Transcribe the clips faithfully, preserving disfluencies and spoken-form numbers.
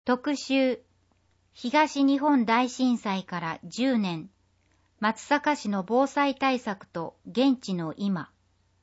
特集、東日本大震災からじゅうねん、松阪市の防災対策と現地の今。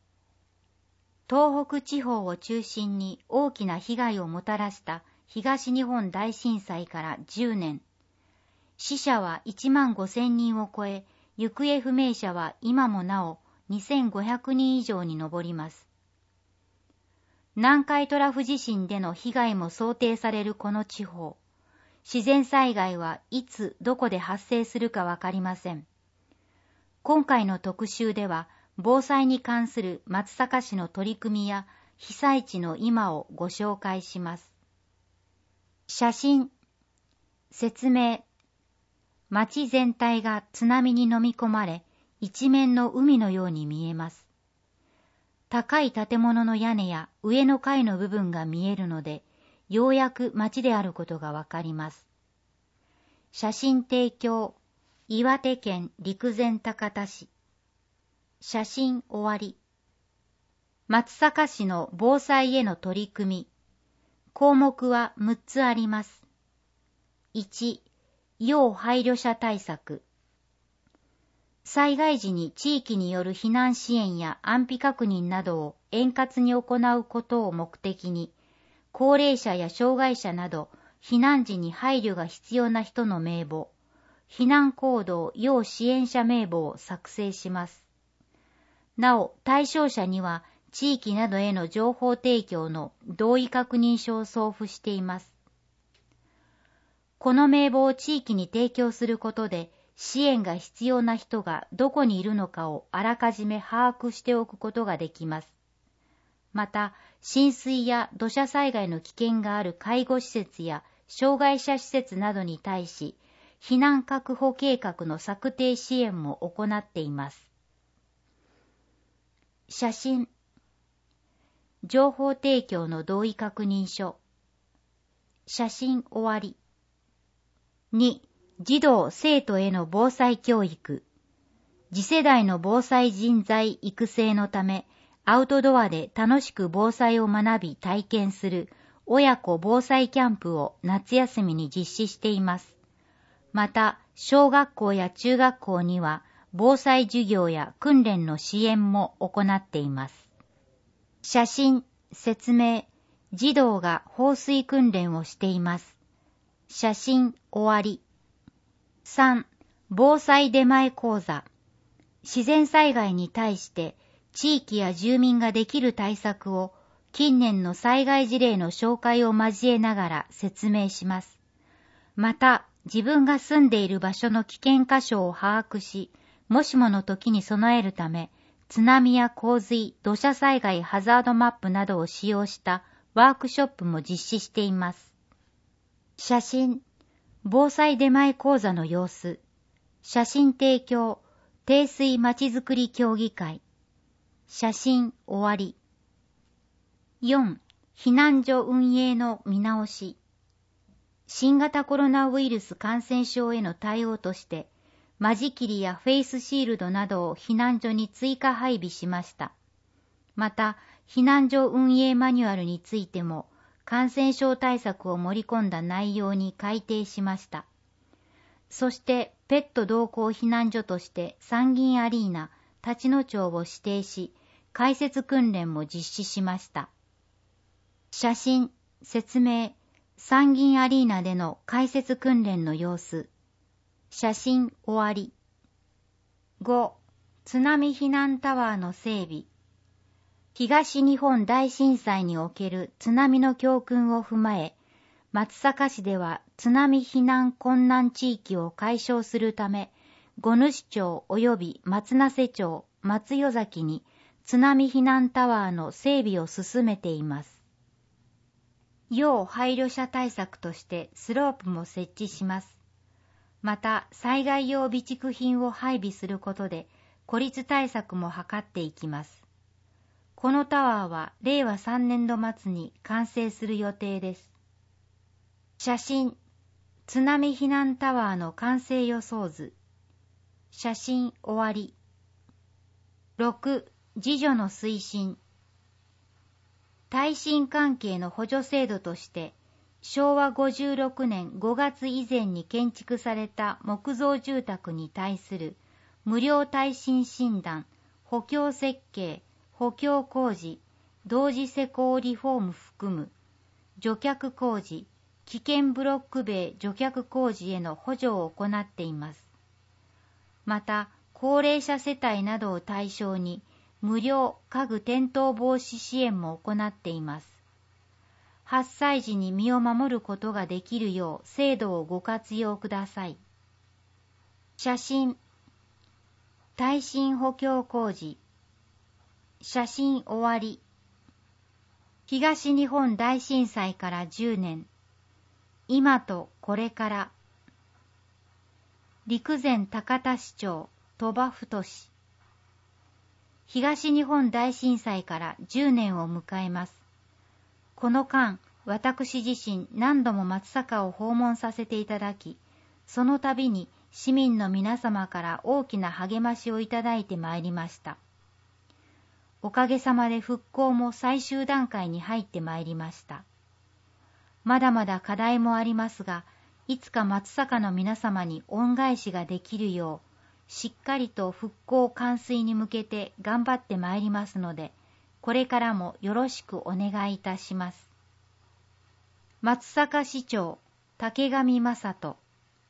東北地方を中心に大きな被害をもたらした東日本大震災からじゅうねん。死者はいちまんごせんにんを超え、行方不明者は今もなおにせんごひゃくにん以上に上ります。南海トラフ地震での被害も想定されるこの地方。自然災害はいつどこで発生するかわかりません。今回の特集では、防災に関する松阪市の取り組みや被災地の今をご紹介します。写真、説明。町全体が津波に飲み込まれ、一面の海のように見えます。高い建物の屋根や上の階の部分が見えるので、ようやく町であることがわかります。写真提供、岩手県陸前高田市。写真終わり。松阪市の防災への取り組み。項目はむっつあります。いち、要配慮者対策。災害時に地域による避難支援や安否確認などを円滑に行うことを目的に、高齢者や障害者など避難時に配慮が必要な人の名簿、避難行動要支援者名簿を作成します。なお、対象者には地域などへの情報提供の同意確認書を送付しています。この名簿を地域に提供することで、支援が必要な人がどこにいるのかをあらかじめ把握しておくことができます。また、浸水や土砂災害の危険がある介護施設や障害者施設などに対し、避難確保計画の策定支援も行っています。写真、情報提供の同意確認書。写真終わり。に、児童・生徒への防災教育。次世代の防災人材育成のため、アウトドアで楽しく防災を学び体験する親子防災キャンプを夏休みに実施しています。また、小学校や中学校には防災授業や訓練の支援も行っています。写真、説明。児童が放水訓練をしています。写真終わり。さん. 防災出前講座。自然災害に対して地域や住民ができる対策を近年の災害事例の紹介を交えながら説明します。また、自分が住んでいる場所の危険箇所を把握し、もしもの時に備えるため、津波や洪水、土砂災害ハザードマップなどを使用したワークショップも実施しています。写真、防災出前講座の様子。写真提供、低水まちづくり協議会。写真終わり。よん. 避難所運営の見直し。新型コロナウイルス感染症への対応として、間仕切りやフェイスシールドなどを避難所に追加配備しました。また、避難所運営マニュアルについても、感染症対策を盛り込んだ内容に改定しました。そして、ペット同行避難所として山銀アリーナ、立野町を指定し、開設訓練も実施しました。写真、説明、山銀アリーナでの開設訓練の様子。写真終わり。ご. 津波避難タワーの整備。東日本大震災における津波の教訓を踏まえ、松阪市では津波避難困難地域を解消するため、五主町及び松名瀬町、松代崎に津波避難タワーの整備を進めています。要配慮者対策としてスロープも設置します。また、災害用備蓄品を配備することで孤立対策も図っていきます。このタワーはれいわさんねんど末に完成する予定です。写真、津波避難タワーの完成予想図。写真終わり。ろく. 自助の推進。耐震関係の補助制度として、 しょうわごじゅうろくねんごがつ以前に建築された木造住宅に対する無料耐震診断、補強設計、補強工事、同時施工リフォーム含む除却工事、危険ブロック塀除却工事への補助を行っています。また、高齢者世帯などを対象に無料家具転倒防止支援も行っています。発災時に身を守ることができるよう制度をご活用ください。写真、耐震補強工事、写真終わり。東日本大震災からじゅうねん、今とこれから。陸前高田市長、鳥羽太。東日本大震災からじゅうねんを迎えます。この間、私自身何度も松阪を訪問させていただき、その度に市民の皆様から大きな励ましをいただいてまいりました。おかげさまで復興も最終段階に入ってまいりました。まだまだ課題もありますが、いつか松阪の皆様に恩返しができるよう、しっかりと復興完遂に向けて頑張ってまいりますので、これからもよろしくお願いいたします。松阪市長、竹上正人。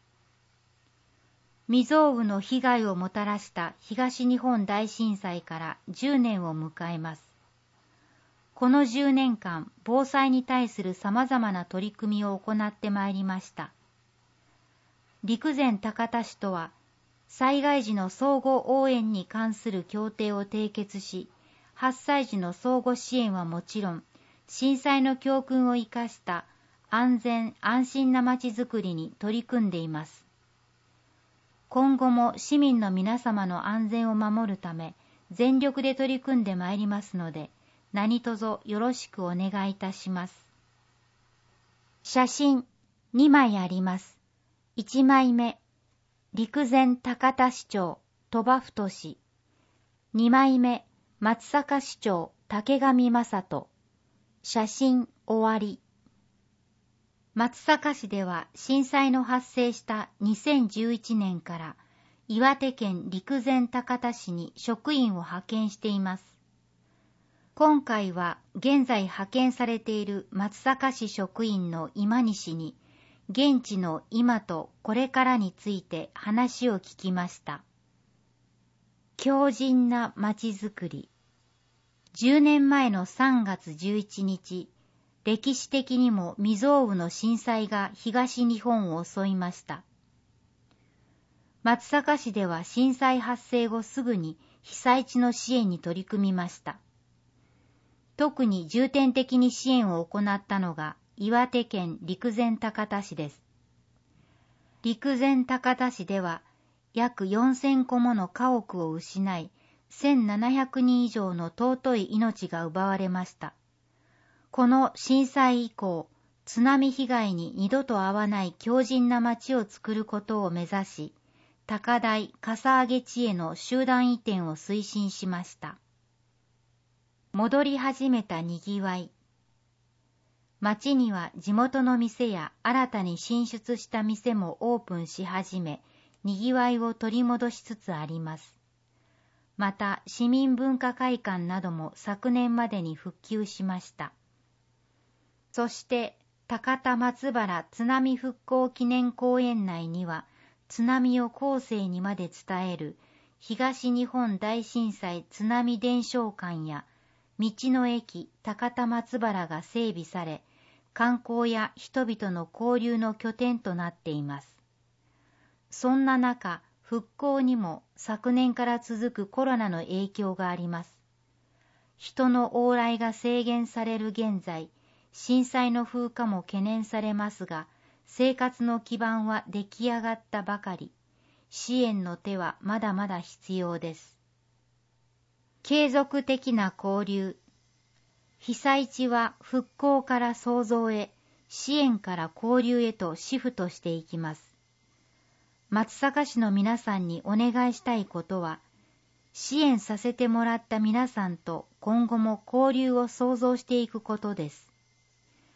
未曾有の被害をもたらした東日本大震災からじゅうねんを迎えます。このじゅうねんかん、防災に対する様々な取り組みを行ってまいりました。陸前高田市とは、災害時の相互応援に関する協定を締結し、発災時の相互支援はもちろん、震災の教訓を生かした安全安心なまちづくりに取り組んでいます。今後も市民の皆様の安全を守るため、全力で取り組んでまいりますので、何卒よろしくお願いいたします。写真にまいあります。いちまいめ、陸前高田市長、鳥羽太。にまいめ、松阪市長、竹上正人。写真終わり。松阪市では震災の発生したにせんじゅういちねんから岩手県陸前高田市に職員を派遣しています。今回は現在派遣されている松阪市職員の今西に現地の今とこれからについて話を聞きました。強靭なまちづくり。じゅうねんまえのさんがつじゅういちにち、歴史的にも未曾有の震災が東日本を襲いました。松阪市では震災発生後すぐに被災地の支援に取り組みました。特に重点的に支援を行ったのが岩手県陸前高田市です。陸前高田市では約よんせんこもの家屋を失い、せんななひゃくにん以上の尊い命が奪われました。この震災以降、津波被害に二度と遭わない強靭な町を作ることを目指し、高台笠上地への集団移転を推進しました。戻り始めたにぎわい。町には地元の店や新たに進出した店もオープンし始め、にぎわいを取り戻しつつあります。また、市民文化会館なども昨年までに復旧しました。そして、高田松原津波復興記念公園内には、津波を後世にまで伝える東日本大震災津波伝承館や道の駅高田松原が整備され、観光や人々の交流の拠点となっています。そんな中、復興にも昨年から続くコロナの影響があります。人の往来が制限される現在、震災の風化も懸念されますが、生活の基盤は出来上がったばかり。支援の手はまだまだ必要です。継続的な交流。被災地は復興から創造へ、支援から交流へとシフトしていきます。松阪市の皆さんにお願いしたいことは、支援させてもらった皆さんと今後も交流を創造していくことです。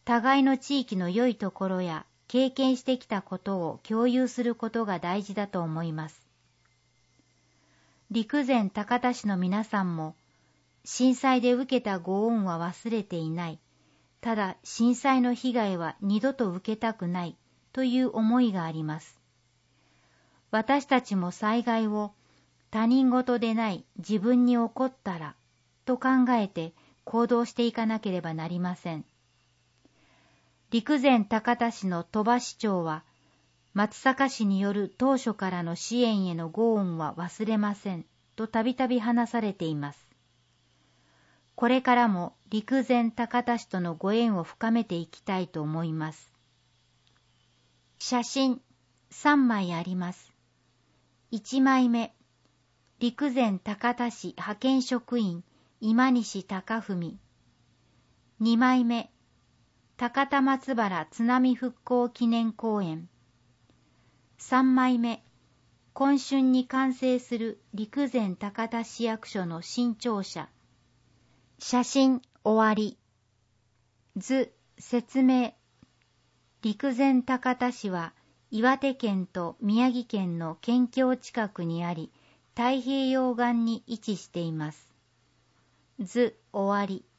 互いの地域の良いところや経験してきたことを共有することが大事だと思います。陸前高田市の皆さんも、震災で受けたご恩は忘れていない。ただ震災の被害は二度と受けたくないという思いがあります。私たちも災害を他人事でない自分に起こったらと考えて行動していかなければなりません。陸前高田市の鳥羽市長は、松阪市による当初からの支援へのご恩は忘れませんとたびたび話されています。これからも陸前高田市とのご縁を深めていきたいと思います。写真さんまいあります。いちまいめ、陸前高田市派遣職員今西貴文。にまいめ、高田松原津波復興記念公園。さんまいめ、今春に完成する陸前高田市役所の新庁舎。写真終わり。図説明。陸前高田市は岩手県と宮城県の県境近くにあり、太平洋岸に位置しています。図終わり。